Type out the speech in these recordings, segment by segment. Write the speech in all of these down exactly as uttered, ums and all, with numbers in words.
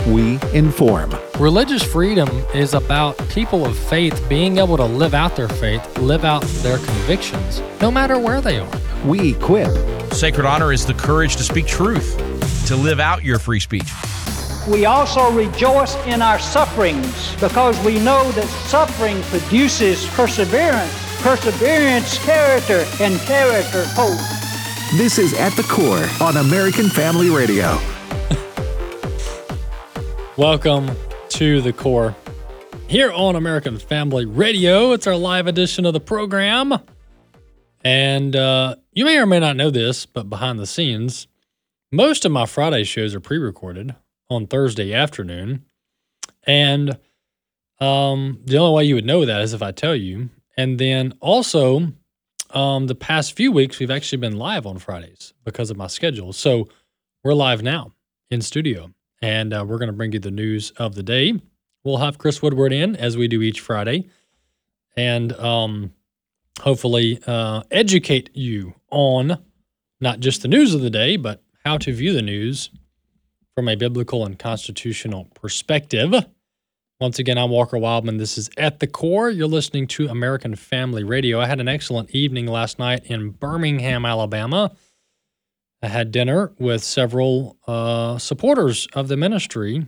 we inform. Religious freedom is about people of faith being able to live out their faith, live out their convictions, no matter where they are. We equip. Sacred honor is the courage to speak truth, to live out your free speech. We also rejoice in our sufferings because we know that suffering produces perseverance, perseverance, character, and character, hope. This is At the Core on American Family Radio. Welcome to The Core here on American Family Radio. It's our live edition of the program. And uh, you may or may not know this, but behind the scenes, most of my Friday shows are pre-recorded on Thursday afternoon. And um, the only way you would know that is if I tell you. And then also, um, the past few weeks, we've actually been live on Fridays because of my schedule. So we're live now in studio. And uh, we're going to bring you the news of the day. We'll have Chris Woodward in, as we do each Friday, and um, hopefully uh, educate you on not just the news of the day, but how to view the news from a biblical and constitutional perspective. Once again, I'm Walker Wildman. This is At the Core. You're listening to American Family Radio. I had an excellent evening last night in Birmingham, Alabama. I had dinner with several uh, supporters of the ministry,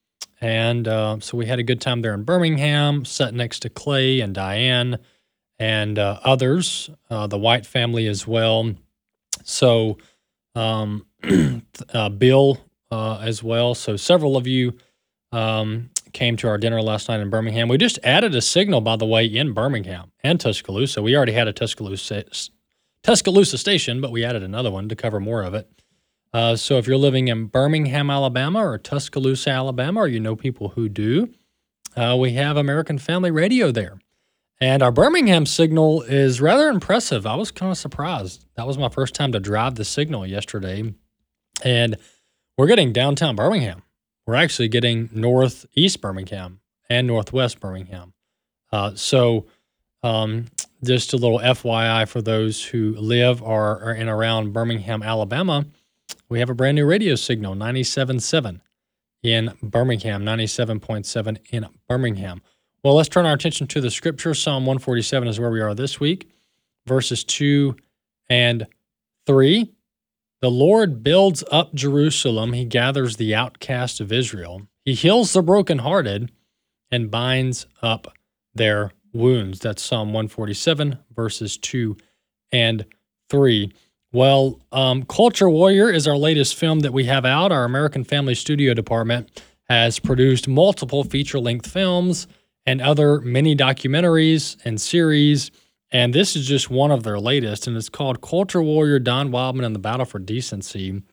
and uh, so we had a good time there in Birmingham, sat next to Clay and Diane and uh, others, uh, the White family as well. So um, uh, Bill uh, as well. So several of you um, came to our dinner last night in Birmingham. We just added a signal, by the way, in Birmingham and Tuscaloosa. We already had a Tuscaloosa Tuscaloosa station, but we added another one to cover more of it. Uh, so if you're living in Birmingham, Alabama, or Tuscaloosa, Alabama, or you know people who do, uh, we have American Family Radio there. And our Birmingham signal is rather impressive. I was kind of surprised. That was my first time to drive the signal yesterday. And we're getting downtown Birmingham. We're actually getting northeast Birmingham and northwest Birmingham. Uh, so... Um, Just a little F Y I for those who live or are in around Birmingham, Alabama. We have a brand new radio signal, ninety-seven point seven in Birmingham, ninety-seven point seven in Birmingham. Well, let's turn our attention to the scripture. Psalm one forty-seven is where we are this week, verses two and three. The Lord builds up Jerusalem. He gathers the outcast of Israel. He heals the brokenhearted and binds up their wounds. That's Psalm one forty-seven, verses two and three. Well, um, Culture Warrior is our latest film that we have out. Our American Family Studio Department has produced multiple feature-length films and other mini documentaries and series, and this is just one of their latest, and it's called Culture Warrior Don Wildman and the Battle for Decency.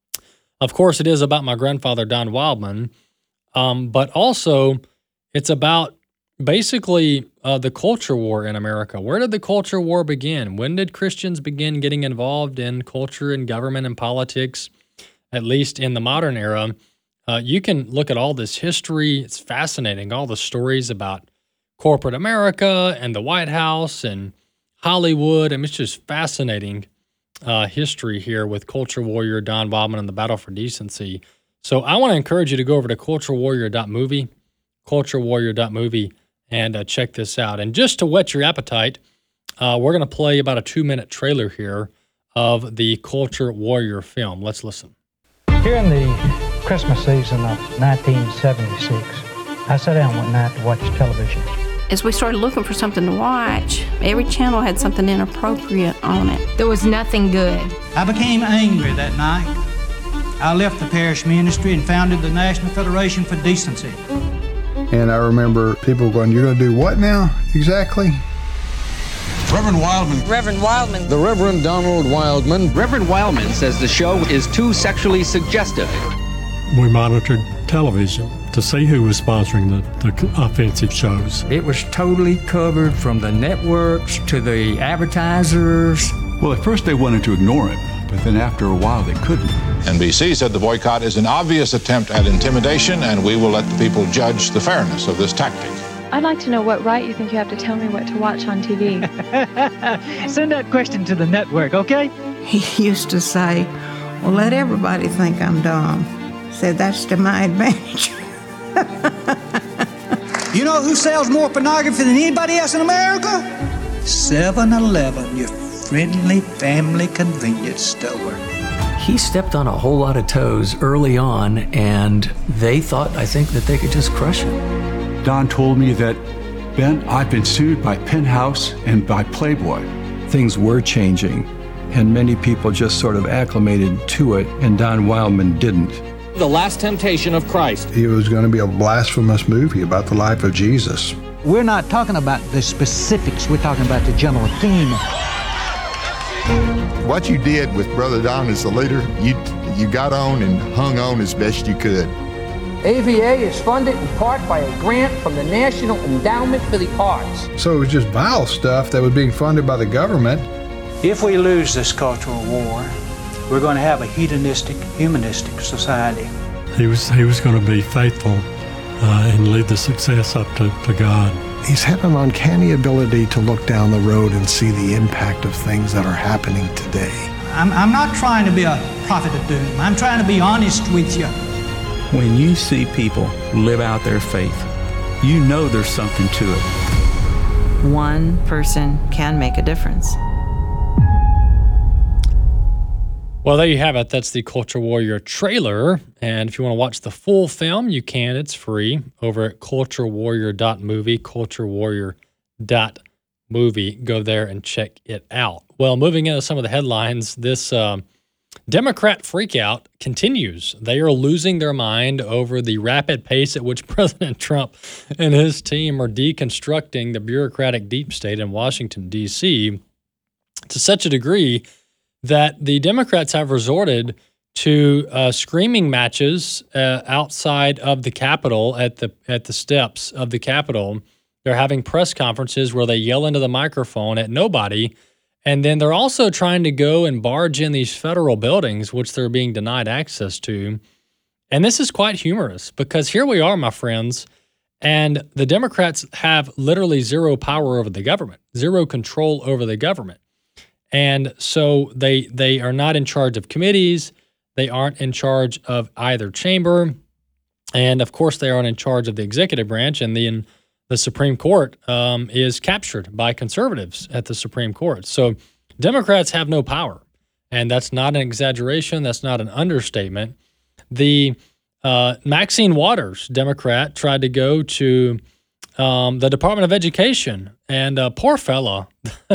Of course, it is about my grandfather, Don Wildman, um, but also it's about Basically, uh, the culture war in America. Where did the culture war begin? When did Christians begin getting involved in culture and government and politics, at least in the modern era? Uh, you can look at all this history. It's fascinating, all the stories about corporate America and the White House and Hollywood. I mean, it's just fascinating uh, history here with Culture Warrior Don Wildman and the Battle for Decency. So I want to encourage you to go over to culture warrior dot movie, culture warrior dot movie, and uh, check this out. And just to whet your appetite, uh, we're going to play about a two-minute trailer here of the Culture Warrior film. Let's listen. Here in the Christmas season of nineteen seventy-six, I sat down one night to watch television. As we started looking for something to watch, every channel had something inappropriate on it. There was nothing good. I became angry that night. I left the parish ministry and founded the National Federation for Decency. And I remember people going, "You're going to do what now, exactly?" Reverend Wildman. Reverend Wildman. The Reverend Donald Wildman. Reverend Wildman says the show is too sexually suggestive. We monitored television to see who was sponsoring the, the offensive shows. It was totally covered from the networks to the advertisers. Well, at first they wanted to ignore it, but then after a while they couldn't. N B C said the boycott is an obvious attempt at intimidation, and we will let the people judge the fairness of this tactic. I'd like to know what right you think you have to tell me what to watch on T V. Send that question to the network, okay? He used to say, well, let everybody think I'm dumb. Said that's to my advantage. You know who sells more pornography than anybody else in America? seven eleven, your friendly family convenience store. He stepped on a whole lot of toes early on, and they thought, I think, that they could just crush him. Don told me that, Ben, I've been sued by Penthouse and by Playboy. Things were changing, and many people just sort of acclimated to it, and Don Wildman didn't. The Last Temptation of Christ. It was going to be a blasphemous movie about the life of Jesus. We're not talking about the specifics, we're talking about the general theme. What you did with Brother Don as the leader, you you got on and hung on as best you could. A V A is funded in part by a grant from the National Endowment for the Arts. So it was just vile stuff that was being funded by the government. If we lose this cultural war, we're going to have a hedonistic, humanistic society. He was he was going to be faithful uh, and lead the success up to, to God. He's had an uncanny ability to look down the road and see the impact of things that are happening today. I'm, I'm not trying to be a prophet of doom. I'm trying to be honest with you. When you see people live out their faith, you know there's something to it. One person can make a difference. Well, there you have it. That's the Culture Warrior trailer. And if you want to watch the full film, you can. It's free over at culture warrior dot movie, culture warrior dot movie. Go there and check it out. Well, moving into some of the headlines, this uh, Democrat freakout continues. They are losing their mind over the rapid pace at which President Trump and his team are deconstructing the bureaucratic deep state in Washington, D C to such a degree that the Democrats have resorted to uh, screaming matches uh, outside of the Capitol at the at the steps of the Capitol. They're having press conferences where they yell into the microphone at nobody, and then they're also trying to go and barge in these federal buildings, which they're being denied access to. And this is quite humorous because here we are, my friends, and the Democrats have literally zero power over the government, zero control over the government. And so they they are not in charge of committees. They aren't in charge of either chamber. And, of course, they aren't in charge of the executive branch. And then the Supreme Court um, is captured by conservatives at the Supreme Court. So Democrats have no power. And that's not an exaggeration. That's not an understatement. The uh, Maxine Waters, Democrat, tried to go to um, the Department of Education. And uh, poor fella,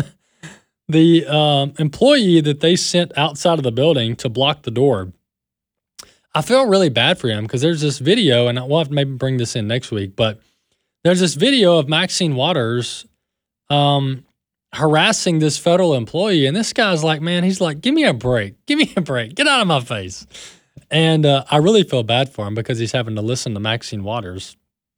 the um, employee that they sent outside of the building to block the door, I feel really bad for him because there's this video, and we'll have to maybe bring this in next week, but there's this video of Maxine Waters um, harassing this federal employee, and this guy's like, man, he's like, give me a break. Give me a break. Get out of my face. And uh, I really feel bad for him because he's having to listen to Maxine Waters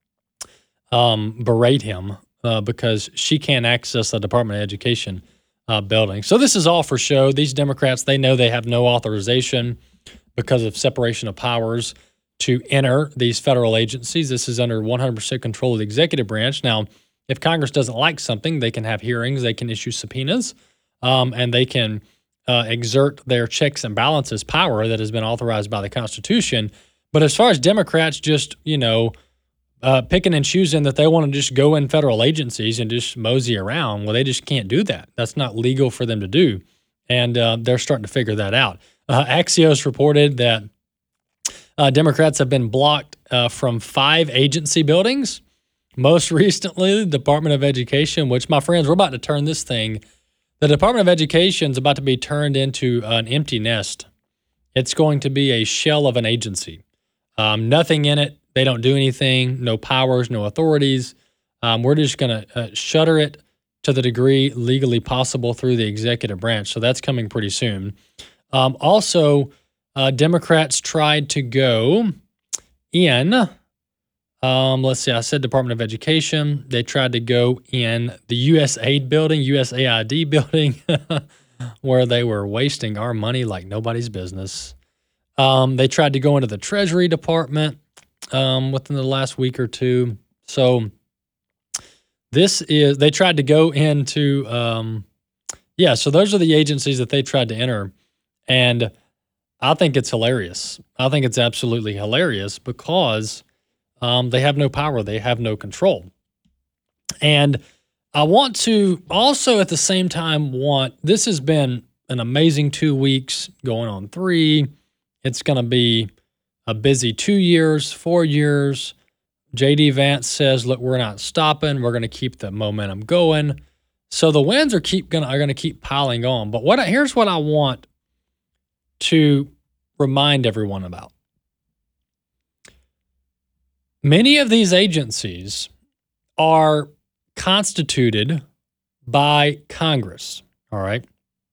um, berate him uh, because she can't access the Department of Education Uh, building. So this is all for show. These Democrats, they know they have no authorization because of separation of powers to enter these federal agencies. This is under one hundred percent control of the executive branch. Now, if Congress doesn't like something, they can have hearings, they can issue subpoenas, um, and they can uh, exert their checks and balances power that has been authorized by the Constitution. But as far as Democrats just, you know, Uh, picking and choosing that they want to just go in federal agencies and just mosey around, well, they just can't do that. That's not legal for them to do. And uh, they're starting to figure that out. Uh, Axios reported that uh, Democrats have been blocked uh, from five agency buildings. Most recently, the Department of Education, which, my friends, we're about to turn this thing. The Department of Education is about to be turned into an empty nest. It's going to be a shell of an agency. Um, nothing in it. They don't do anything, no powers, no authorities. Um, we're just going to uh, shutter it to the degree legally possible through the executive branch. So that's coming pretty soon. Um, also, uh, Democrats tried to go in, um, let's see, I said Department of Education. They tried to go in the U S A I D building, U S A I D building, where they were wasting our money like nobody's business. Um, they tried to go into the Treasury Department um, within the last week or two. So this is, they tried to go into, um, yeah, so those are the agencies that they tried to enter. And I think it's hilarious. I think it's absolutely hilarious because Um, they have no power. They have no control. And I want to also at the same time want, this has been an amazing two weeks going on three. It's going to be a busy two years, four years. J D Vance says, look, we're not stopping. We're going to keep the momentum going. So the wins are keep gonna are going to keep piling on. But what I, here's what I want to remind everyone about. Many of these agencies are constituted by Congress, all right?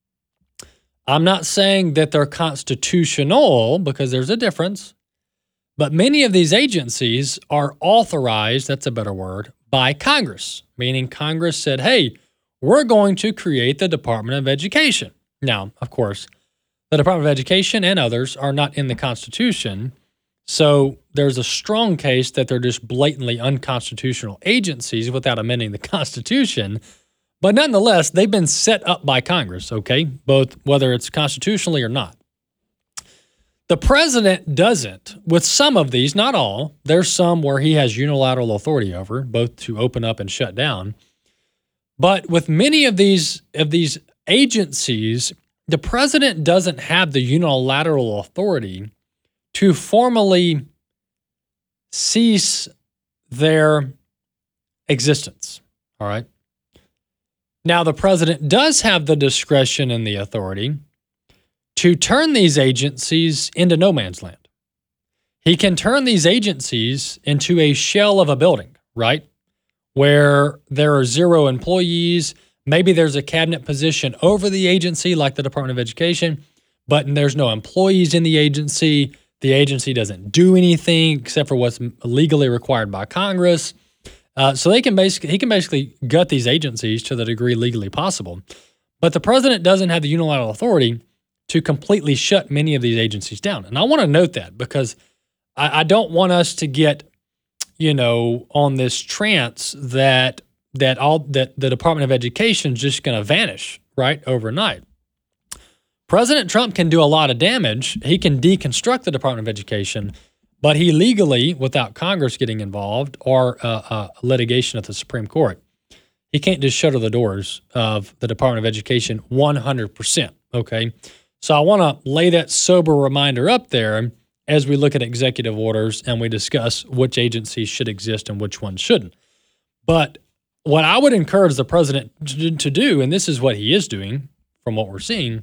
I'm not saying that they're constitutional because there's a difference, but many of these agencies are authorized, that's a better word, by Congress, meaning Congress said, hey, we're going to create the Department of Education. Now, of course, the Department of Education and others are not in the Constitution, so there's a strong case that they're just blatantly unconstitutional agencies without amending the Constitution. But nonetheless, they've been set up by Congress, okay, both whether it's constitutionally or not. The president doesn't. With some of these, not all, there's some where he has unilateral authority over, both to open up and shut down. But with many of these of these agencies, the president doesn't have the unilateral authority to formally cease their existence, all right? Now, the president does have the discretion and the authority to turn these agencies into no man's land. He can turn these agencies into a shell of a building, right? Where there are zero employees. Maybe there's a cabinet position over the agency like the Department of Education, but there's no employees in the agency. The agency doesn't do anything except for what's legally required by Congress. Uh, so they can basically he can basically gut these agencies to the degree legally possible. But the president doesn't have the unilateral authority to completely shut many of these agencies down. And I want to note that because I, I don't want us to get, you know, on this trance that that all that the Department of Education is just going to vanish, right, overnight. President Trump can do a lot of damage. He can deconstruct the Department of Education, but he legally, without Congress getting involved or uh, uh, litigation at the Supreme Court, he can't just shutter the doors of the Department of Education one hundred percent, okay? So I want to lay that sober reminder up there as we look at executive orders and we discuss which agencies should exist and which ones shouldn't. But what I would encourage the president to do, and this is what he is doing from what we're seeing,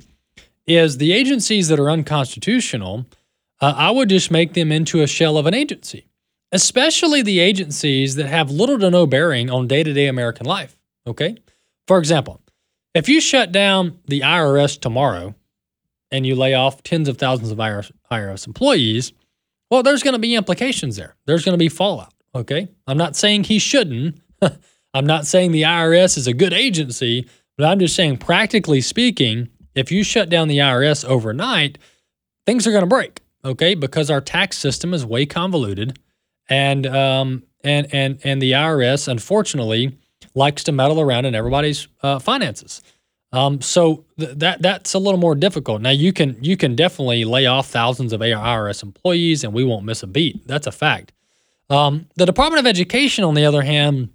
is the agencies that are unconstitutional, uh, I would just make them into a shell of an agency, especially the agencies that have little to no bearing on day-to-day American life, okay? For example, if you shut down the I R S tomorrow and you lay off tens of thousands of I R S employees, well, there's going to be implications there. There's going to be fallout, okay? I'm not saying he shouldn't. I'm not saying the I R S is a good agency, but I'm just saying practically speaking, if you shut down the I R S overnight, things are going to break, okay? Because our tax system is way convoluted, and um, and and and the I R S, unfortunately, likes to meddle around in everybody's uh, finances. Um, so th- that that's a little more difficult. Now you can you can definitely lay off thousands of I R S employees, and we won't miss a beat. That's a fact. Um, the Department of Education, on the other hand,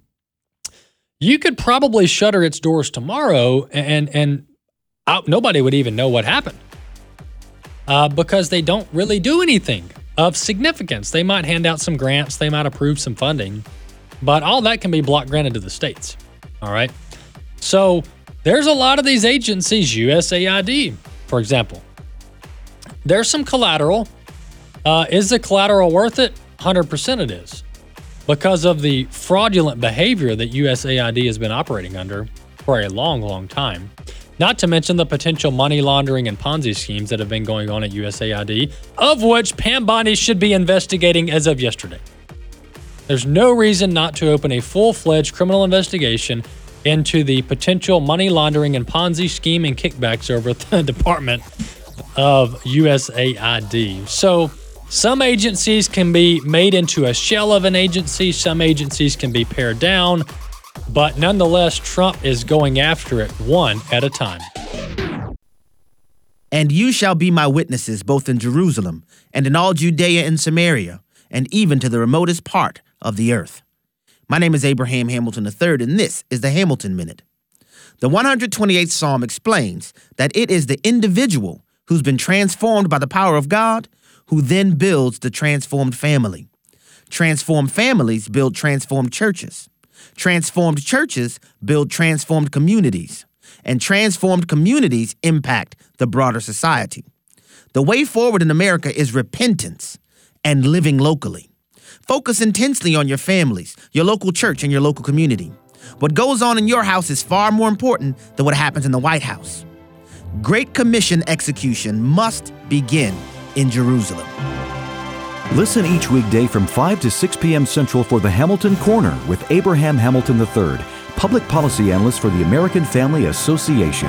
you could probably shutter its doors tomorrow, and and out, nobody would even know what happened uh, because they don't really do anything of significance. They might hand out some grants, they might approve some funding, but all that can be block granted to the states. All right. So there's a lot of these agencies, U S A I D, for example. There's some collateral. Uh, is the collateral worth it? one hundred percent it is, because of the fraudulent behavior that U S A I D has been operating under for a long, long time. Not to mention the potential money laundering and Ponzi schemes that have been going on at U S A I D, of which Pam Bondi should be investigating as of yesterday. There's no reason not to open a full-fledged criminal investigation into the potential money laundering and Ponzi scheme and kickbacks over at the Department of U S A I D. So some agencies can be made into a shell of an agency. Some agencies can be pared down. But nonetheless, Trump is going after it one at a time. And you shall be my witnesses both in Jerusalem and in all Judea and Samaria and even to the remotest part of the earth. My name is Abraham Hamilton the third, and this is the Hamilton Minute. The one hundred twenty-eighth Psalm explains that it is the individual who's been transformed by the power of God who then builds the transformed family. Transformed families build transformed churches. Transformed churches build transformed communities. And transformed communities impact the broader society. The way forward in America is repentance and living locally. Focus intensely on your families, your local church, and your local community. What goes on in your house is far more important than what happens in the White House. Great Commission execution must begin in Jerusalem. Listen each weekday from five to six p.m. Central for the Hamilton Corner with Abraham Hamilton the third, Public Policy Analyst for the American Family Association.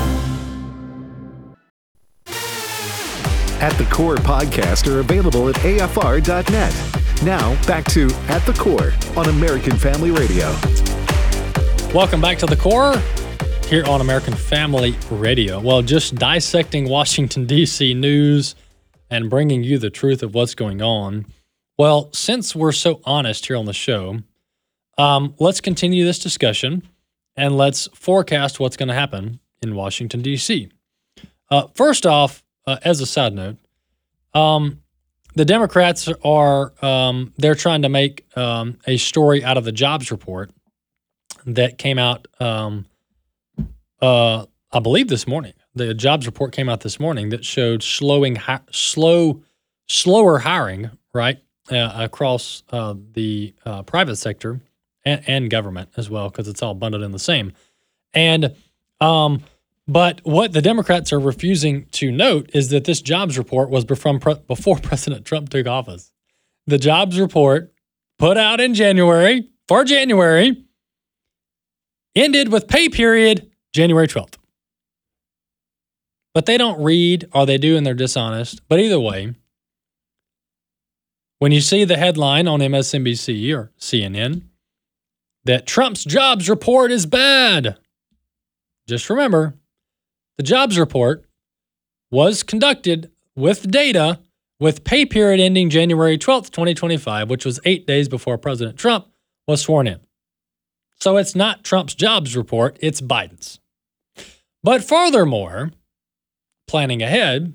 At the Core podcasts are available at A F R dot net. Now, back to At the Core on American Family Radio. Welcome back to The Core here on American Family Radio. Well, just dissecting Washington, D C news and bringing you the truth of what's going on. Well, since we're so honest here on the show, um, let's continue this discussion and let's forecast what's going to happen in Washington, D C. Uh, first off, uh, as a side note, um, the Democrats are, um, they're trying to make um, a story out of the jobs report that came out, um, uh, I believe this morning. The jobs report came out this morning that showed slowing, hi- slow, slower hiring, right, uh, across uh, the uh, private sector and, and government as well, because it's all bundled in the same. And um, but what the Democrats are refusing to note is that this jobs report was from pre- before President Trump took office. The jobs report put out in January for January ended with pay period January twelfth. But they don't read, or they do and they're dishonest. But either way, when you see the headline on M S N B C or C N N that Trump's jobs report is bad, just remember, the jobs report was conducted with data with pay period ending January twelfth, twenty twenty-five, which was eight days before President Trump was sworn in. So it's not Trump's jobs report, it's Biden's. But furthermore, planning ahead,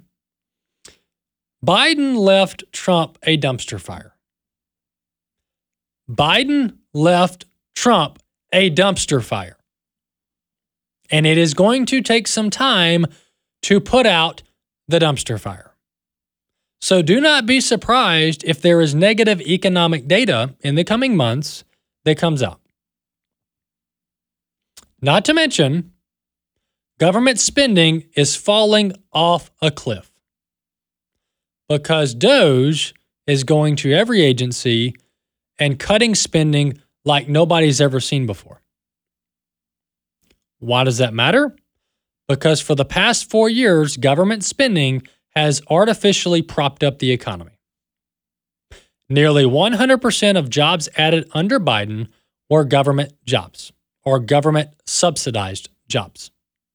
Biden left Trump a dumpster fire. Biden left Trump a dumpster fire. And it is going to take some time to put out the dumpster fire. So do not be surprised if there is negative economic data in the coming months that comes out. Not to mention, government spending is falling off a cliff because DOGE is going to every agency and cutting spending like nobody's ever seen before. Why does that matter? Because for the past four years, government spending has artificially propped up the economy. Nearly one hundred percent of jobs added under Biden were government jobs or government subsidized jobs.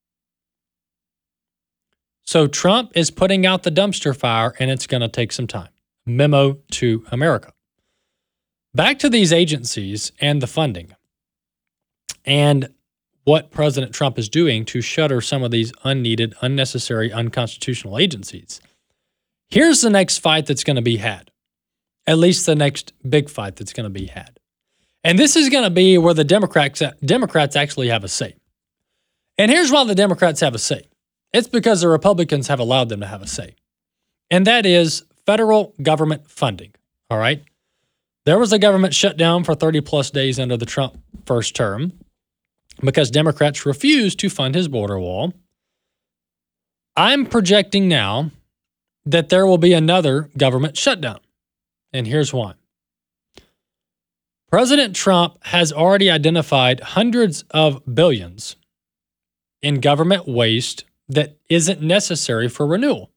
So Trump is putting out the dumpster fire, and it's going to take some time. Memo to America. Back to these agencies and the funding and what President Trump is doing to shutter some of these unneeded, unnecessary, unconstitutional agencies. Here's the next fight that's going to be had, at least the next big fight that's going to be had. And this is going to be where the Democrats, Democrats actually have a say. And here's why the Democrats have a say. It's because the Republicans have allowed them to have a say. And that is federal government funding, all right? There was a government shutdown for thirty plus days under the Trump first term because Democrats refused to fund his border wall. I'm projecting now that there will be another government shutdown. And here's why. President Trump has already identified hundreds of billions in government waste that isn't necessary for renewal.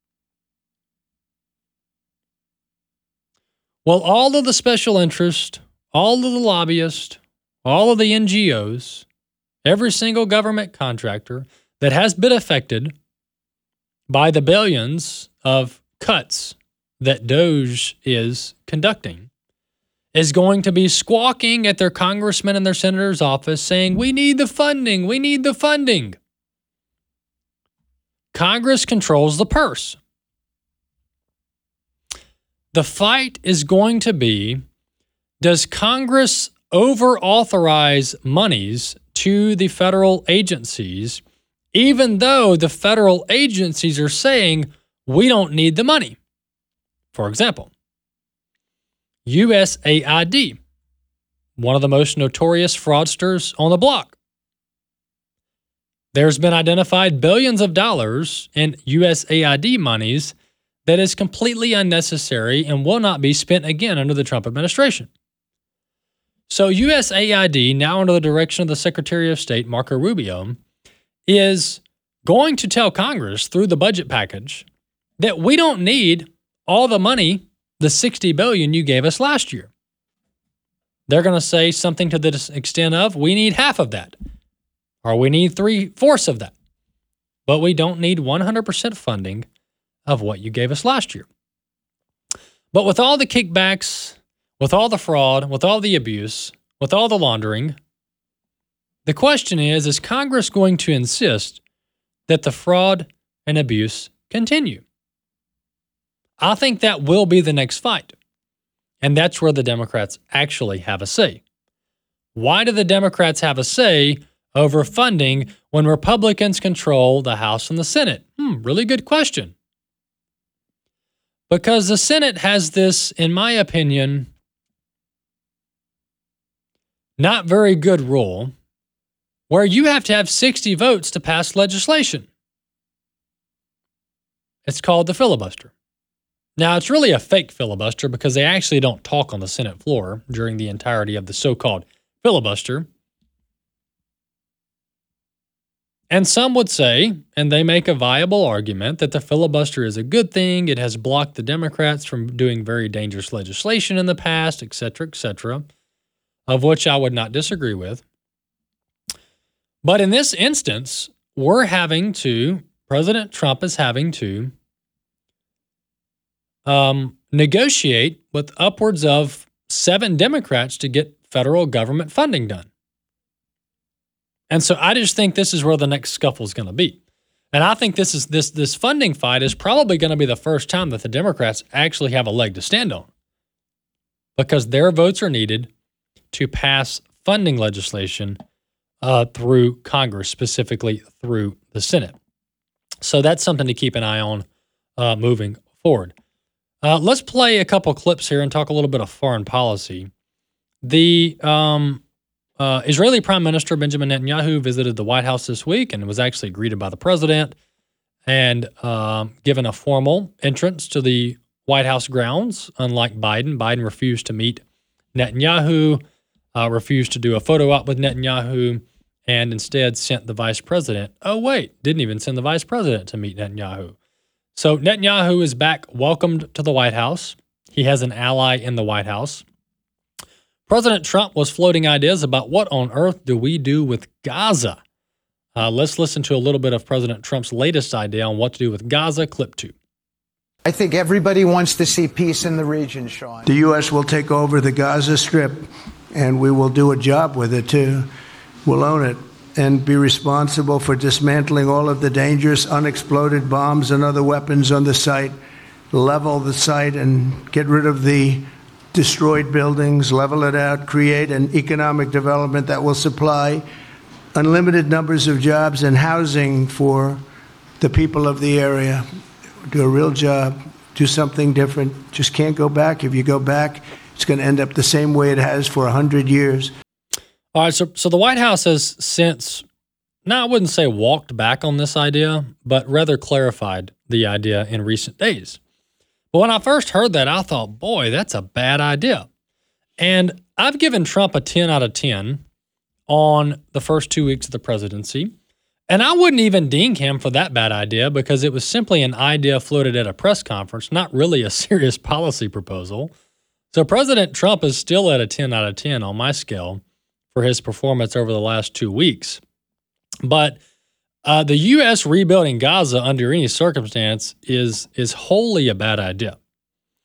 Well, all of the special interest, all of the lobbyists, all of the N G Os, every single government contractor that has been affected by the billions of cuts that Doge is conducting is going to be squawking at their congressman and their senator's office saying, we need the funding, we need the funding. Congress controls the purse. The fight is going to be, does Congress over-authorize monies to the federal agencies, even though the federal agencies are saying, we don't need the money? For example, U S A I D, one of the most notorious fraudsters on the block. There's been identified billions of dollars in U S A I D monies that is completely unnecessary and will not be spent again under the Trump administration. So U S A I D, now under the direction of the Secretary of State, Marco Rubio, is going to tell Congress through the budget package that we don't need all the money, the sixty billion dollars you gave us last year. They're going to say something to the extent of, we need half of that, or we need three-fourths of that, but we don't need one hundred percent funding of what you gave us last year. But with all the kickbacks, with all the fraud, with all the abuse, with all the laundering, the question is, is Congress going to insist that the fraud and abuse continue? I think that will be the next fight. And that's where the Democrats actually have a say. Why do the Democrats have a say over funding when Republicans control the House and the Senate? Hmm, really good question. Because the Senate has this, in my opinion, not very good rule where you have to have sixty votes to pass legislation. It's called the filibuster. Now, it's really a fake filibuster because they actually don't talk on the Senate floor during the entirety of the so-called filibuster. And some would say, and they make a viable argument, that the filibuster is a good thing. It has blocked the Democrats from doing very dangerous legislation in the past, et cetera, et cetera, of which I would not disagree with. But in this instance, we're having to, President Trump is having to um, negotiate with upwards of seven Democrats to get federal government funding done. And so I just think this is where the next scuffle is going to be. And I think this is this this funding fight is probably going to be the first time that the Democrats actually have a leg to stand on, because their votes are needed to pass funding legislation uh, through Congress, specifically through the Senate. So that's something to keep an eye on uh, moving forward. Uh, let's play a couple clips here and talk a little bit of foreign policy. The um, Uh, Israeli Prime Minister Benjamin Netanyahu visited the White House this week and was actually greeted by the president and um, given a formal entrance to the White House grounds. Unlike Biden, Biden refused to meet Netanyahu, uh, refused to do a photo op with Netanyahu, and instead sent the vice president. Oh, wait, didn't even send the vice president to meet Netanyahu. So Netanyahu is back, welcomed to the White House. He has an ally in the White House. President Trump was floating ideas about what on earth do we do with Gaza. Uh, let's listen to a little bit of President Trump's latest idea on what to do with Gaza, clip two. I think everybody wants to see peace in the region, Sean. The U S will take over the Gaza Strip, and we will do a job with it, too. We'll own it and be responsible for dismantling all of the dangerous unexploded bombs and other weapons on the site, level the site, and get rid of the destroyed buildings, level it out, create an economic development that will supply unlimited numbers of jobs and housing for the people of the area. Do a real job, do something different. Just can't go back. If you go back, it's going to end up the same way it has for one hundred years. All right, so, so the White House has since, now I wouldn't say walked back on this idea, but rather clarified the idea in recent days. But when I first heard that, I thought, boy, that's a bad idea. And I've given Trump a ten out of ten on the first two weeks of the presidency. And I wouldn't even ding him for that bad idea because it was simply an idea floated at a press conference, not really a serious policy proposal. So President Trump is still at a ten out of ten on my scale for his performance over the last two weeks. But Uh, the U S rebuilding Gaza under any circumstance is is wholly a bad idea.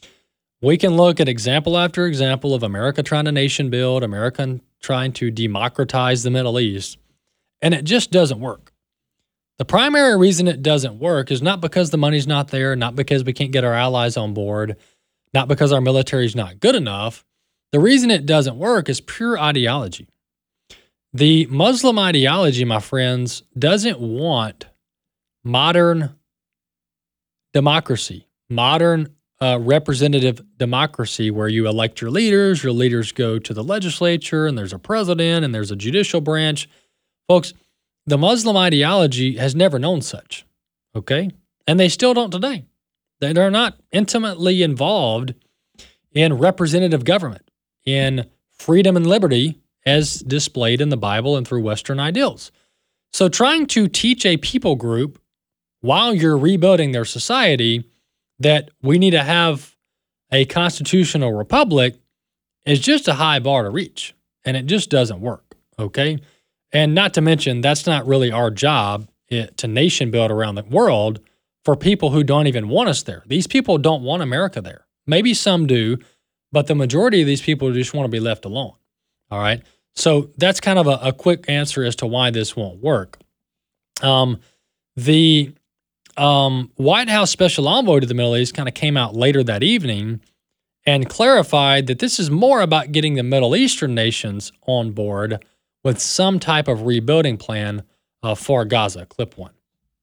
We can look at example after example of America trying to nation build, America trying to democratize the Middle East, and it just doesn't work. The primary reason it doesn't work is not because the money's not there, not because we can't get our allies on board, not because our military is not good enough. The reason it doesn't work is pure ideology. The Muslim ideology, my friends, doesn't want modern democracy, modern uh, representative democracy where you elect your leaders, your leaders go to the legislature, and there's a president, and there's a judicial branch. Folks, the Muslim ideology has never known such, okay? And they still don't today. They're not intimately involved in representative government, in freedom and liberty as displayed in the Bible and through Western ideals. So trying to teach a people group while you're rebuilding their society that we need to have a constitutional republic is just a high bar to reach, and it just doesn't work, okay? And not to mention, that's not really our job it, to nation build around the world for people who don't even want us there. These people don't want America there. Maybe some do, but the majority of these people just want to be left alone, all right? So that's kind of a, a quick answer as to why this won't work. Um, the um, White House Special Envoy to the Middle East kind of came out later that evening and clarified that this is more about getting the Middle Eastern nations on board with some type of rebuilding plan uh, for Gaza. Clip one.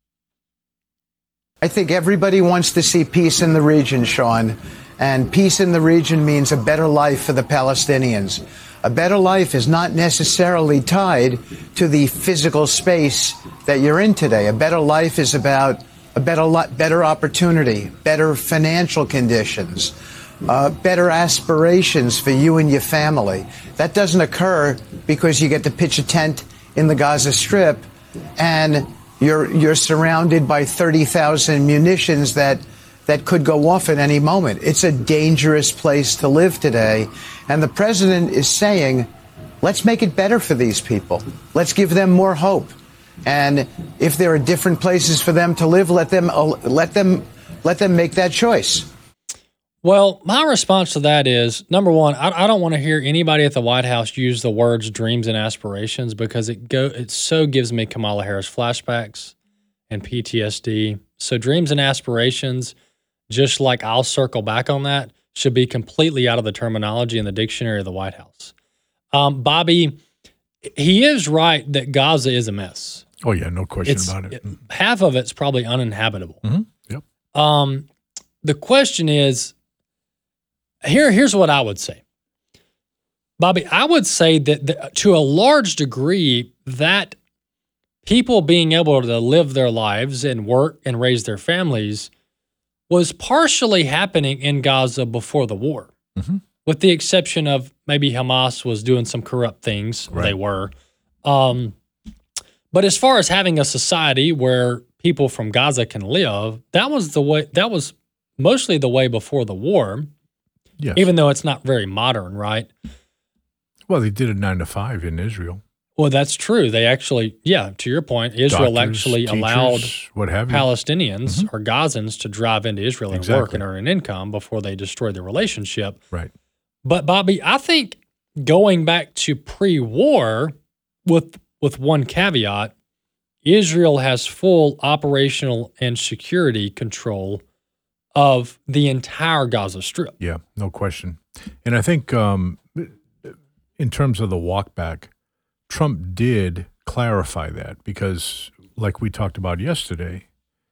I think everybody wants to see peace in the region, Sean. And peace in the region means a better life for the Palestinians. A better life is not necessarily tied to the physical space that you're in today. A better life is about a better, better opportunity, better financial conditions, uh, better aspirations for you and your family. That doesn't occur because you get to pitch a tent in the Gaza Strip and you're you're surrounded by thirty thousand munitions that that could go off at any moment. It's a dangerous place to live today. And the president is saying, let's make it better for these people. Let's give them more hope. And if there are different places for them to live, let them let them let them make that choice. Well, my response to that is, number one, I, I don't want to hear anybody at the White House use the words dreams and aspirations because it go it so gives me Kamala Harris flashbacks and P T S D. So dreams and aspirations, just like I'll circle back on that, should be completely out of the terminology in the dictionary of the White House. Um, Bobby, he is right that Gaza is a mess. Oh, yeah, no question It's, about it. it. Half of it's probably uninhabitable. Mm-hmm. Yep. Um, the question is, here, here's what I would say. Bobby, I would say that the, to a large degree, that people being able to live their lives and work and raise their families was partially happening in Gaza before the war, mm-hmm. with the exception of maybe Hamas was doing some corrupt things. Right. They were. Um, but as far as having a society where people from Gaza can live, that was the way. That was mostly the way before the war. Yes. Even though it's not very modern, right? Well, they did it nine to five in Israel. Well, that's true. They actually, yeah, to your point, Israel Doctors, actually teachers, allowed what have you. Palestinians Mm-hmm. or Gazans to drive into Israel and Exactly. work and earn an income before they destroyed the relationship. Right. But Bobby, I think going back to pre-war, with with one caveat, Israel has full operational and security control of the entire Gaza Strip. Yeah, no question. And I think um, in terms of the walk back, Trump did clarify that because, like we talked about yesterday,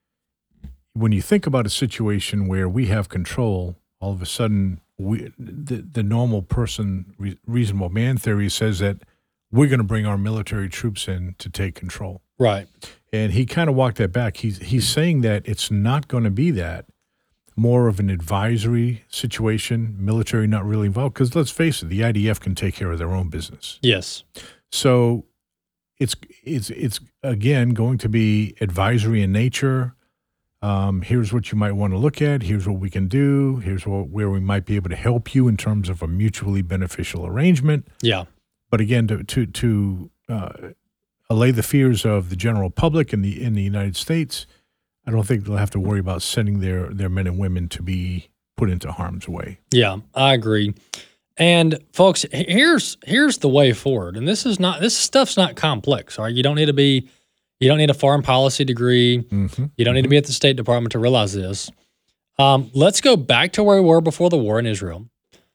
when you think about a situation where we have control, all of a sudden, we, the, the normal person, re- reasonable man theory says that we're going to bring our military troops in to take control. Right. And he kind of walked that back. He's, he's saying that it's not going to be that. More of an advisory situation, military not really involved. Because let's face it, the I D F can take care of their own business. Yes. So it's it's it's again going to be advisory in nature. Um, here's what you might want to look at. Here's what we can do. Here's what, where we might be able to help you in terms of a mutually beneficial arrangement. Yeah. But again, to to to uh, allay the fears of the general public in the in the United States, I don't think they'll have to worry about sending their, their men and women to be put into harm's way. Yeah, I agree. And folks, here's here's the way forward. And this is not this stuff's not complex. All right, you don't need to be you don't need a foreign policy degree. Mm-hmm. You don't need to be at the State Department to realize this. Um, let's go back to where we were before the war in Israel,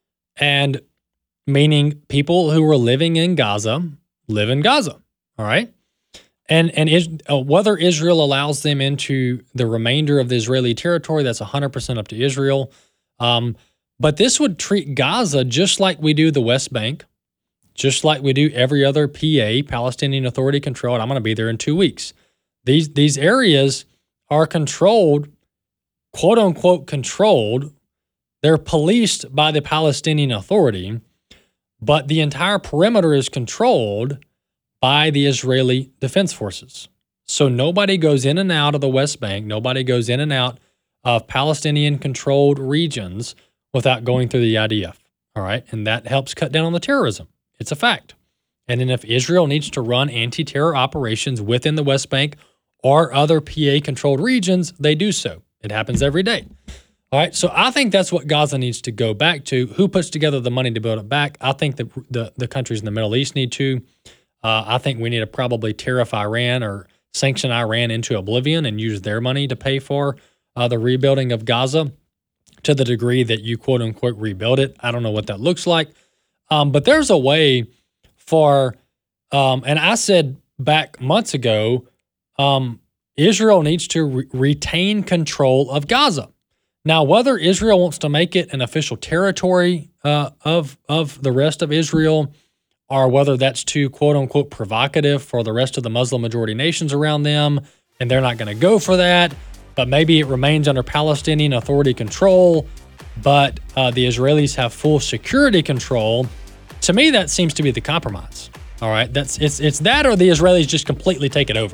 and meaning people who were living in Gaza live in Gaza. All right, and and is, uh, whether Israel allows them into the remainder of the Israeli territory, that's one hundred percent up to Israel. Um, But this would treat Gaza just like we do the West Bank, just like we do every other P A, Palestinian Authority controlled. I'm going to be there in two weeks. These these areas are controlled, quote unquote controlled. They're policed by the Palestinian Authority, but the entire perimeter is controlled by the Israeli Defense Forces. So nobody goes in and out of the West Bank. Nobody goes in and out of Palestinian controlled regions without going through the I D F, all right? And that helps cut down on the terrorism. It's a fact. And then if Israel needs to run anti-terror operations within the West Bank or other P A-controlled regions, they do so. It happens every day. All right, so I think that's what Gaza needs to go back to. Who puts together the money to build it back? I think the the, the countries in the Middle East need to. Uh, I think we need to probably tariff Iran or sanction Iran into oblivion and use their money to pay for uh, the rebuilding of Gaza. To the degree that you quote unquote rebuild it. I don't know what that looks like. Um, but there's a way for, um, and I said back months ago, um, Israel needs to re- retain control of Gaza. Now, whether Israel wants to make it an official territory uh, of, of the rest of Israel, or whether that's too quote unquote provocative for the rest of the Muslim majority nations around them, and they're not going to go for that. But maybe it remains under Palestinian Authority control, but uh, the Israelis have full security control. To me, that seems to be the compromise. All right, that's it's it's that or the Israelis just completely take it over.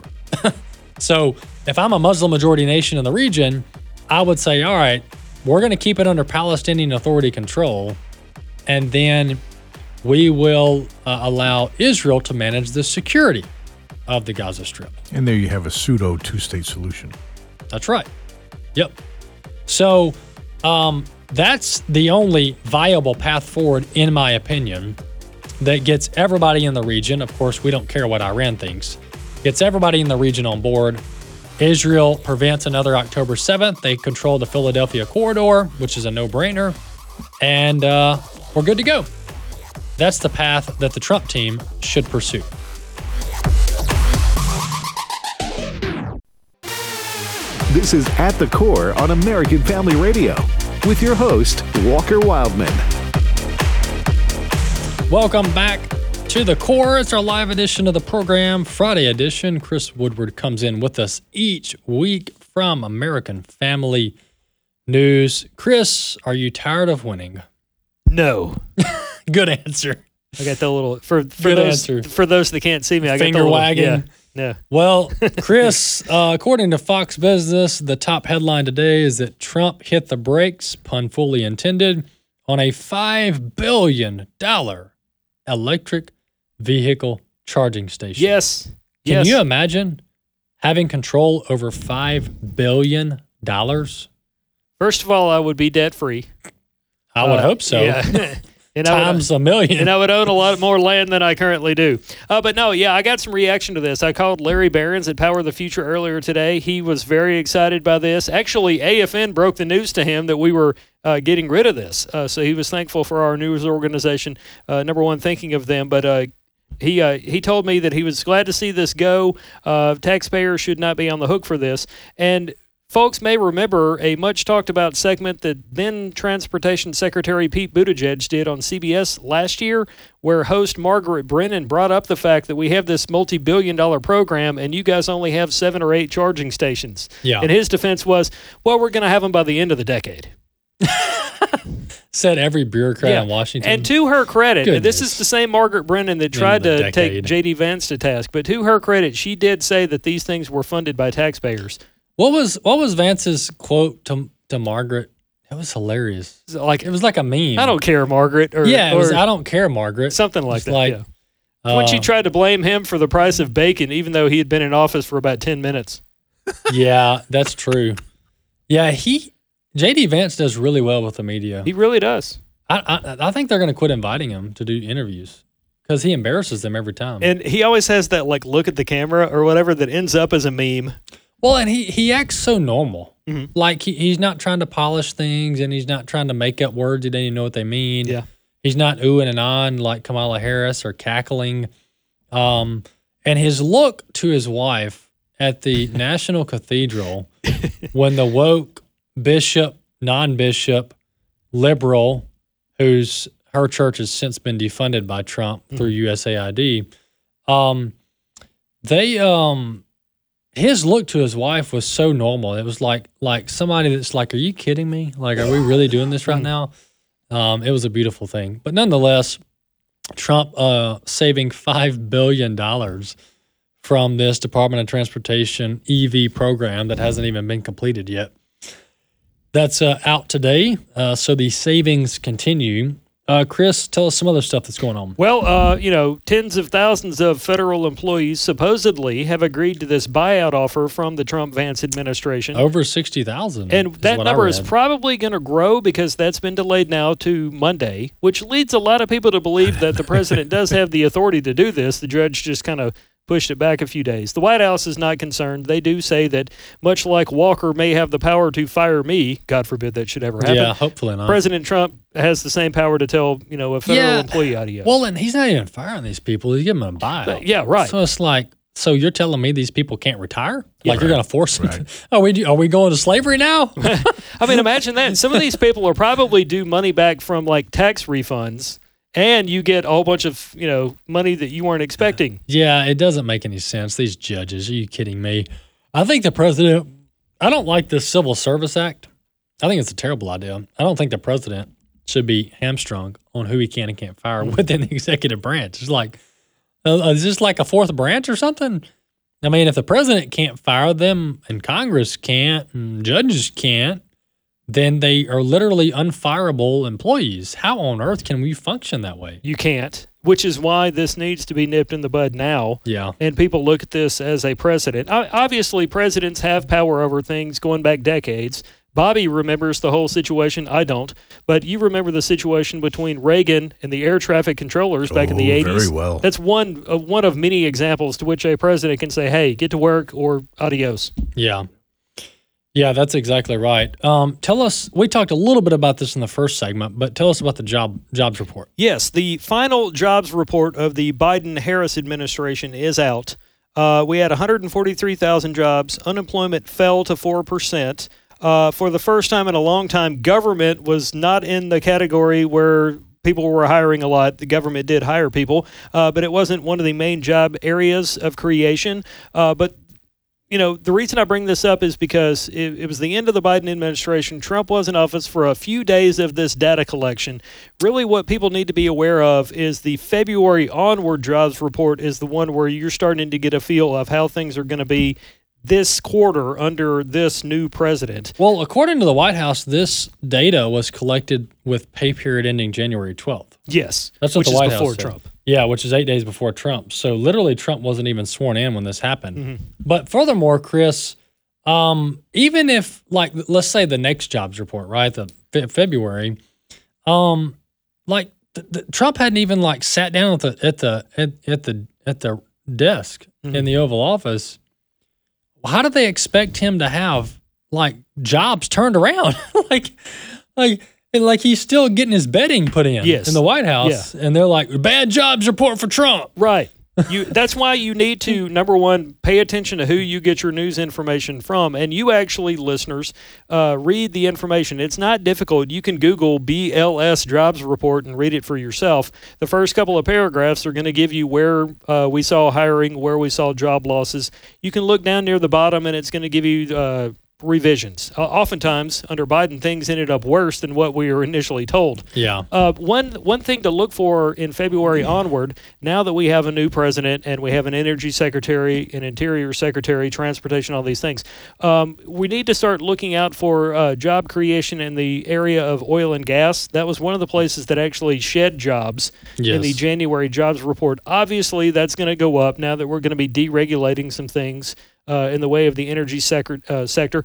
So if I'm a Muslim majority nation in the region, I would say, all right, we're going to keep it under Palestinian Authority control, and then we will uh, allow Israel to manage the security of the Gaza Strip. And there you have a pseudo two-state solution. That's right. Yep. So um, that's the only viable path forward, in my opinion, that gets everybody in the region. Of course, we don't care what Iran thinks. Gets everybody in the region on board. Israel prevents another October seventh. They control the Philadelphia corridor, which is a no-brainer. And uh, we're good to go. That's the path that the Trump team should pursue. This is At the Core on American Family Radio with your host, Walker Wildman. Welcome back to The Core. It's our live edition of the program, Friday edition. Chris Woodward comes in with us each week from American Family News. Chris, are you tired of winning? No. Good answer. I got the little, for, for, Good those, answer. for those that can't see me, I got the Finger little, wagging. Yeah. Yeah. Well, Chris, uh, according to Fox Business, the top headline today is that Trump hit the brakes, pun fully intended, on a five billion dollars electric vehicle charging station. Yes. Can yes. you imagine having control over five billion dollars? First of all, I would be debt-free. I would uh, hope so. Yeah. And Times would, a million. And I would own a lot more land than I currently do. Uh, but no, yeah, I got some reaction to this. I called Larry Behrens at Power of the Future earlier today. He was very excited by this. Actually, A F N broke the news to him that we were uh, getting rid of this. Uh, so he was thankful for our news organization, uh, number one, thinking of them. But uh, he uh, he told me that he was glad to see this go. Uh, taxpayers should not be on the hook for this. And folks may remember a much-talked-about segment that then Transportation Secretary Pete Buttigieg did on C B S last year, where host Margaret Brennan brought up the fact that we have this multi-billion dollar program and you guys only have seven or eight charging stations. Yeah. And his defense was, well, we're going to have them by the end of the decade. Said every bureaucrat Yeah. in Washington. And to her credit, and this Goodness. is the same Margaret Brennan that tried the to decade. take J D Vance to task, but to her credit, she did say that these things were funded by taxpayers. What was what was Vance's quote to to Margaret? It was hilarious. Like it was like a meme. I don't care, Margaret. Or, yeah, it was or I don't care, Margaret. something like It's that. like, yeah. when she uh, tried to blame him for the price of bacon, even though he had been in office for about ten minutes. Yeah, that's true. Yeah, he J D Vance does really well with the media. He really does. I I, I think they're going to quit inviting him to do interviews because he embarrasses them every time. And he always has that like look at the camera or whatever that ends up as a meme. Well, and he, he acts so normal. Mm-hmm. Like he, he's not trying to polish things and he's not trying to make up words he doesn't even know what they mean. Yeah. He's not oohing and ahhing like Kamala Harris or cackling. Um, and his look to his wife at the National Cathedral when the woke bishop, non-bishop, liberal, whose her church has since been defunded by Trump mm-hmm. through U S A I D, um, they um. his look to his wife was so normal. It was like like somebody that's like, are you kidding me? Like, are we really doing this right now? Um, it was a beautiful thing. But nonetheless, Trump uh, saving five billion dollars from this Department of Transportation E V program that hasn't even been completed yet. That's uh, out today. Uh, so the savings continue. Uh, Chris, tell us some other stuff that's going on. Well, uh, you know, tens of thousands of federal employees supposedly have agreed to this buyout offer from the Trump-Vance administration. Over sixty thousand. And that number is probably going to grow because that's been delayed now to Monday, which leads a lot of people to believe that the president does have the authority to do this. The judge just kind of pushed it back a few days. The White House is not concerned. They do say that much like Walker may have the power to fire me, God forbid that should ever happen. Yeah, hopefully not. President Trump has the same power to tell, you know, a federal yeah. employee adios. Well, and he's not even firing these people. He's giving them a buyout. But, yeah, right. So it's like, so you're telling me these people can't retire? Yeah, like right. you're going to force them? Right. To, are we are we going to slavery now? I mean, imagine that. Some of these people are probably due money back from like tax refunds. And you get a whole bunch of, you know, money that you weren't expecting. Yeah, it doesn't make any sense. These judges, are you kidding me? I think the president, I don't like this Civil Service Act. I think it's a terrible idea. I don't think the president should be hamstrung on who he can and can't fire within the executive branch. It's like, uh, is this like a fourth branch or something? I mean, if the president can't fire them and Congress can't and judges can't, then they are literally unfireable employees. How on earth can we function that way? You can't, which is why this needs to be nipped in the bud now. Yeah. And people look at this as a precedent. Obviously, presidents have power over things going back decades. Bobby remembers the whole situation. I don't. But you remember the situation between Reagan and the air traffic controllers back oh, in the eighties. Very well. That's one, uh, one of many examples to which a president can say, hey, get to work or adios. Yeah. Yeah, that's exactly right. Um, tell us, we talked a little bit about this in the first segment, but tell us about the job jobs report. Yes, the final jobs report of the Biden-Harris administration is out. Uh, we had one hundred forty-three thousand jobs. Unemployment fell to four percent. Uh, for the first time in a long time, government was not in the category where people were hiring a lot. The government did hire people, uh, but it wasn't one of the main job areas of creation. Uh, but You know, the reason I bring this up is because it, it was the end of the Biden administration. Trump was in office for a few days of this data collection. Really what people need to be aware of is the February onward jobs report is the one where you're starting to get a feel of how things are going to be this quarter under this new president. Well, according to the White House, this data was collected with pay period ending January twelfth. Yes. That's what which the White is before House said. Trump. Yeah, which is eight days before Trump. So literally Trump wasn't even sworn in when this happened. Mm-hmm. But furthermore, Chris, um, even if, like, let's say the next jobs report, right, the fe- February, um, like th- th- Trump hadn't even like sat down at the at the at, at the at the desk Mm-hmm. in the Oval Office. How do they expect him to have like jobs turned around? like, like. And like he's still getting his bedding put in Yes. in the White House, Yeah. and they're like, bad jobs report for Trump. Right. You. That's why you need to, number one, pay attention to who you get your news information from. And you actually, listeners, uh, read the information. It's not difficult. You can Google B L S jobs report and read it for yourself. The first couple of paragraphs are going to give you where uh, we saw hiring, where we saw job losses. You can look down near the bottom, and it's going to give you uh, revisions. Uh, oftentimes, under Biden, things ended up worse than what we were initially told. Yeah. Uh, one one thing to look for in February onward, now that we have a new president and we have an energy secretary, an interior secretary, transportation, all these things, um, we need to start looking out for uh, job creation in the area of oil and gas. That was one of the places that actually shed jobs Yes. in the January jobs report. Obviously, that's going to go up now that we're going to be deregulating some things Uh, in the way of the energy sec- uh, sector.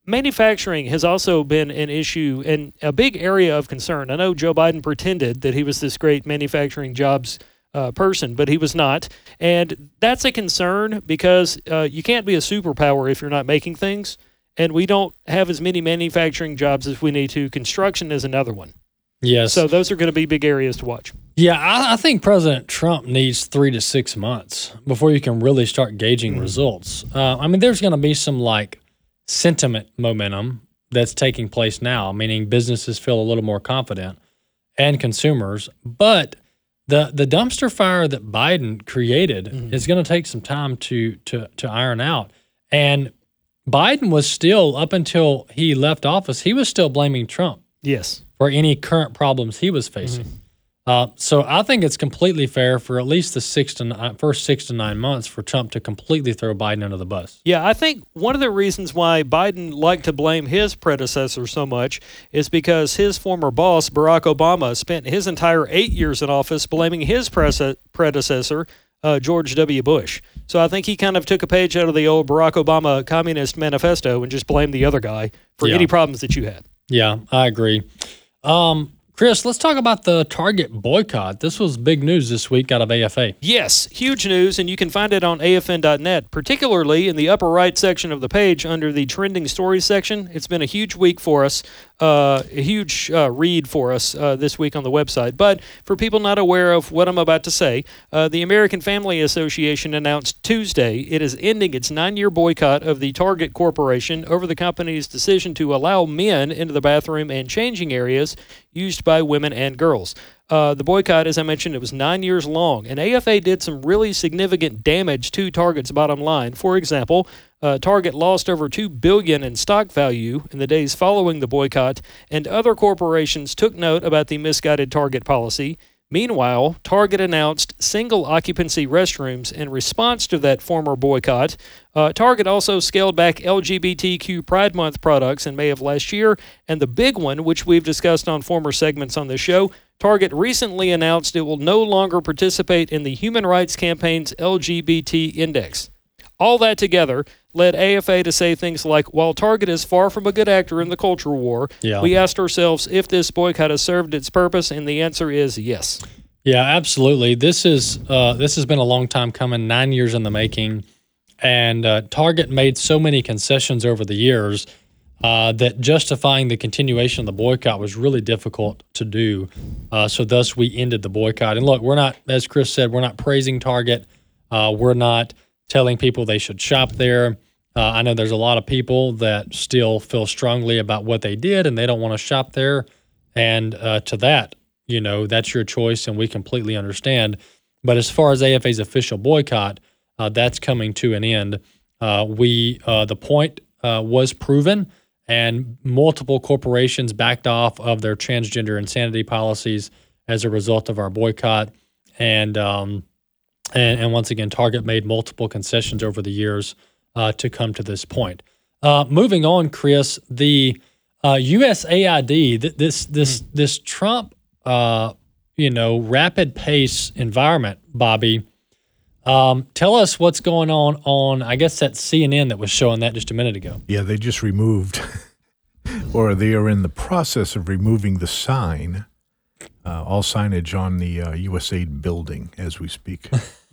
manufacturing has also been an issue and a big area of concern. I know Joe Biden pretended that he was this great manufacturing jobs uh, person, but he was not. And that's a concern because uh, you can't be a superpower if you're not making things. And we don't have as many manufacturing jobs as we need to. Construction is another one. Yes. So those are going to be big areas to watch. Yeah, I, I think President Trump needs three to six months before you can really start gauging mm-hmm. results. Uh, I mean, there's going to be some like sentiment momentum that's taking place now, meaning businesses feel a little more confident and consumers. But the the dumpster fire that Biden created mm-hmm. is going to take some time to to to iron out. And Biden was still, up until he left office, he was still blaming Trump. Yes. For any current problems he was facing. Mm-hmm. Uh, so I think it's completely fair for at least the six to nine, first six to nine months for Trump to completely throw Biden under the bus. Yeah, I think one of the reasons why Biden liked to blame his predecessor so much is because his former boss, Barack Obama, spent his entire eight years in office blaming his prese- predecessor, uh, George W. Bush. So I think he kind of took a page out of the old Barack Obama Communist Manifesto and just blamed the other guy for Yeah. any problems that you had. Yeah, I agree. Um, Chris, let's talk about the Target boycott. This was big news this week out of A F A. Yes, huge news, and you can find it on A F N dot net, particularly in the upper right section of the page under the trending stories section. It's been a huge week for us, uh, a huge uh, read for us uh, this week on the website. But for people not aware of what I'm about to say, uh, the American Family Association announced Tuesday it is ending its nine-year boycott of the Target Corporation over the company's decision to allow men into the bathroom and changing areas used by women and girls. Uh, the boycott, as I mentioned, it was nine years long, and A F A did some really significant damage to Target's bottom line. For example, uh, Target lost over two billion dollars in stock value in the days following the boycott, and other corporations took note about the misguided Target policy. Meanwhile, Target announced single occupancy restrooms in response to that former boycott. Uh, Target also scaled back L G B T Q Pride Month products in May of last year. And the big one, which we've discussed on former segments on this show, Target recently announced it will no longer participate in the Human Rights Campaign's L G B T Index. All that together led A F A to say things like, while Target is far from a good actor in the culture war, Yeah. we asked ourselves if this boycott has served its purpose, and the answer is yes. Yeah, absolutely. This is uh, this has been a long time coming, nine years in the making, and uh, Target made so many concessions over the years uh, that justifying the continuation of the boycott was really difficult to do. Uh, so thus, we ended the boycott. And look, we're not, as Chris said, we're not praising Target. Uh, we're not telling people they should shop there. Uh, I know there's a lot of people that still feel strongly about what they did and they don't want to shop there. And uh, to that, you know, that's your choice and we completely understand. But as far as A F A's official boycott, uh, that's coming to an end. Uh, we uh, the point uh, was proven, and multiple corporations backed off of their transgender insanity policies as a result of our boycott. And um, And, and once again, Target made multiple concessions over the years uh, to come to this point. Uh, moving on, Chris, the uh, U S A I D, th- this this mm-hmm. this Trump, uh, you know, rapid pace environment, Bobby. Um, tell us what's going on on, I guess that's C N N that was showing that just a minute ago. Yeah, they just removed, or they are in the process of removing the sign. Uh, all signage on the uh, U S A I D building as we speak.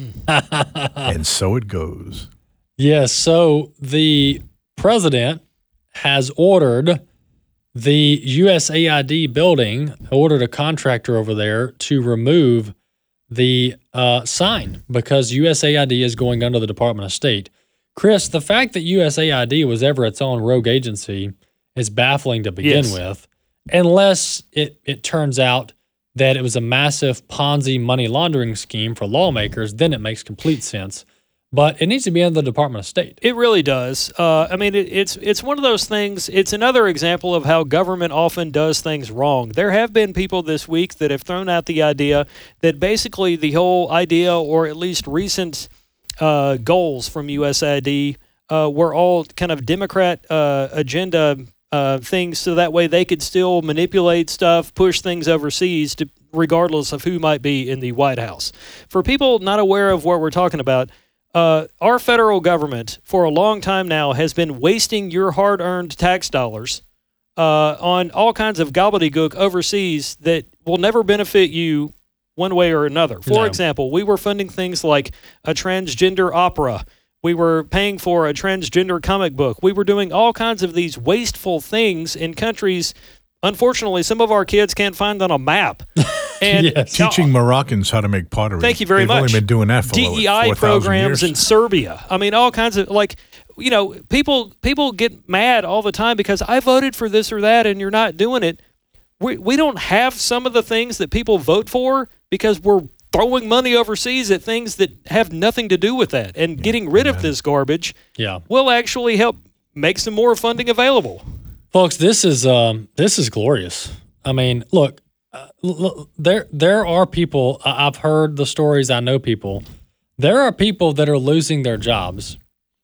And so it goes. Yes, so the president has ordered the U S A I D building, ordered a contractor over there to remove the uh, sign because U S A I D is going under the Department of State. Chris, the fact that U S A I D was ever its own rogue agency is baffling to begin Yes. with, unless it, it turns out that it was a massive Ponzi money laundering scheme for lawmakers, then it makes complete sense. But it needs to be under the Department of State. It really does. Uh, I mean, it, it's it's one of those things. It's another example of how government often does things wrong. There have been people this week that have thrown out the idea that basically the whole idea, or at least recent uh, goals from U S A I D, uh, were all kind of Democrat uh, agenda uh, things, so that way they could still manipulate stuff, push things overseas, to, regardless of who might be in the White House. For people not aware of what we're talking about, Uh, our federal government, for a long time now, has been wasting your hard-earned tax dollars uh, on all kinds of gobbledygook overseas that will never benefit you one way or another. For No. example, we were funding things like a transgender opera. We were paying for a transgender comic book. We were doing all kinds of these wasteful things in countries, unfortunately, some of our kids can't find on a map. And Yes. Teaching Moroccans how to make pottery. Thank you very They've much. only been doing that for D E I what, four thousand programs years? in Serbia. I mean, all kinds of, like, you know, people people get mad all the time because I voted for this or that and you're not doing it. We we don't have some of the things that people vote for because we're throwing money overseas at things that have nothing to do with that. And getting rid of this garbage Yeah. will actually help make some more funding available. Folks, this is um, this is glorious. I mean, look, uh, l- l- there there are people. I- I've heard the stories. I know people. There are people that are losing their jobs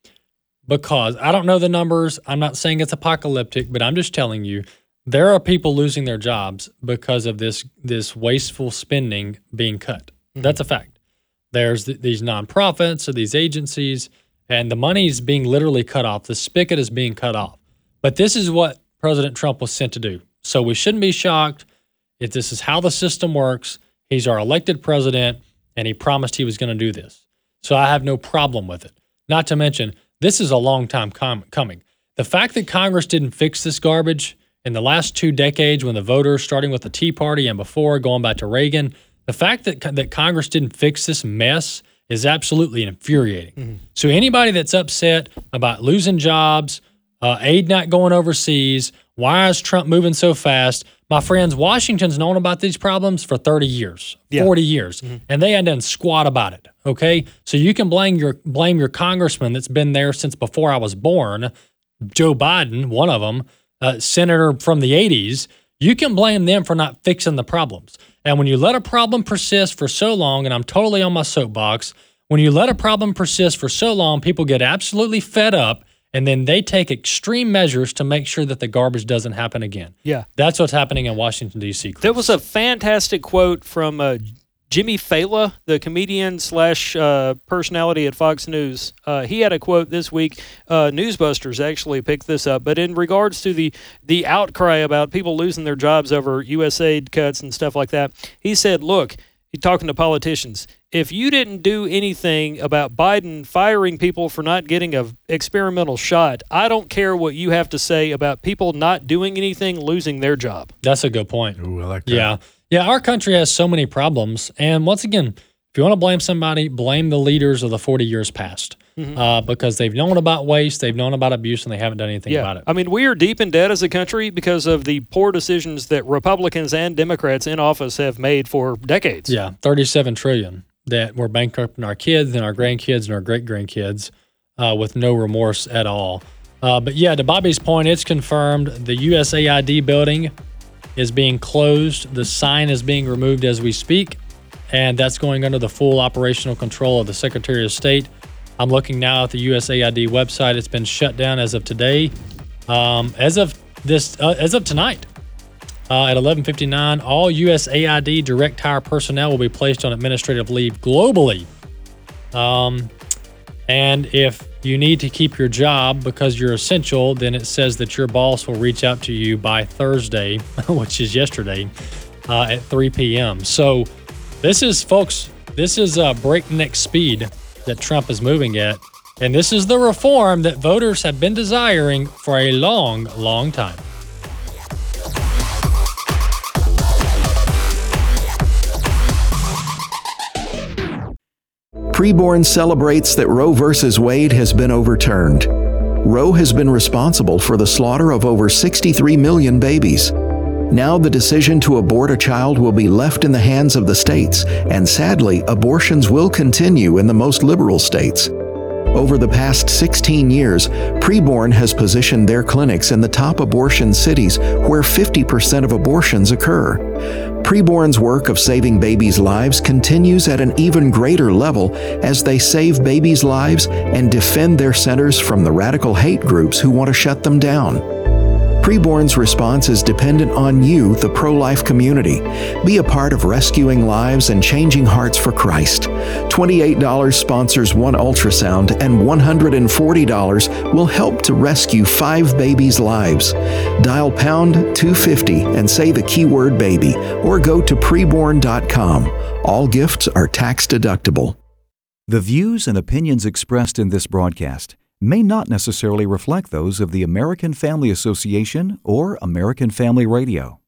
because I don't know the numbers. I'm not saying it's apocalyptic, but I'm just telling you there are people losing their jobs because of this this wasteful spending being cut. Mm-hmm. That's a fact. There's th- these nonprofits or these agencies, and the money is being literally cut off. The spigot is being cut off. But this is what President Trump was sent to do. So we shouldn't be shocked if this is how the system works. He's our elected president, and he promised he was going to do this. So I have no problem with it. Not to mention, this is a long time com- coming. The fact that Congress didn't fix this garbage in the last two decades when the voters, starting with the Tea Party and before, going back to Reagan, the fact that, that Congress didn't fix this mess is absolutely infuriating. Mm-hmm. So anybody that's upset about losing jobs, uh, aid not going overseas, why is Trump moving so fast? My friends, Washington's known about these problems for thirty years, Yeah. forty years, Mhm. and they ain't done squat about it, okay? So you can blame your blame your congressman that's been there since before I was born, Joe Biden, one of them, uh, senator from the eighties. You can blame them for not fixing the problems. And when you let a problem persist for so long, and I'm totally on my soapbox, when you let a problem persist for so long, people get absolutely fed up, and then they take extreme measures to make sure that the garbage doesn't happen again. Yeah. That's what's happening in Washington, D C. There was a fantastic quote from uh, Jimmy Fallon, the comedian slash uh, personality at Fox News. Uh, he had a quote this week. Uh, Newsbusters actually picked this up. But in regards to the, the outcry about people losing their jobs over U S aid cuts and stuff like that, he said, look, he's talking to politicians, if you didn't do anything about Biden firing people for not getting an experimental shot, I don't care what you have to say about people not doing anything, losing their job. That's a good point. Ooh, I like that. Yeah. Yeah, our country has so many problems. And once again, if you want to blame somebody, blame the leaders of the forty years past. Mm-hmm. Uh, because they've known about waste, they've known about abuse, and they haven't done anything yeah. about it. I mean, we are deep in debt as a country because of the poor decisions that Republicans and Democrats in office have made for decades. Yeah, thirty-seven trillion dollars that we're bankrupting our kids and our grandkids and our great-grandkids uh, with no remorse at all. Uh, but yeah, to Bobby's point, it's confirmed the U S A I D building is being closed. The sign is being removed as we speak, and that's going under the full operational control of the Secretary of State. I'm looking now at the U S A I D website. It's been shut down as of today. Um, as of this, uh, as of tonight, uh, at eleven fifty-nine, all U S A I D direct hire personnel will be placed on administrative leave globally. Um, and if you need to keep your job because you're essential, then it says that your boss will reach out to you by Thursday, which is yesterday, uh, at three p.m. So this is, folks, this is a breakneck speed that Trump is moving at. And this is the reform that voters have been desiring for a long, long time. Preborn celebrates that Roe versus Wade has been overturned. Roe has been responsible for the slaughter of over sixty-three million babies. Now the decision to abort a child will be left in the hands of the states, and sadly, abortions will continue in the most liberal states. Over the past sixteen years, Preborn has positioned their clinics in the top abortion cities where fifty percent of abortions occur. Preborn's work of saving babies' lives continues at an even greater level as they save babies' lives and defend their centers from the radical hate groups who want to shut them down. Preborn's response is dependent on you, the pro-life community. Be a part of rescuing lives and changing hearts for Christ. twenty-eight dollars sponsors one ultrasound, and one hundred forty dollars will help to rescue five babies' lives. Dial pound two fifty and say the keyword baby, or go to preborn dot com. All gifts are tax deductible. The views and opinions expressed in this broadcast may not necessarily reflect those of the American Family Association or American Family Radio.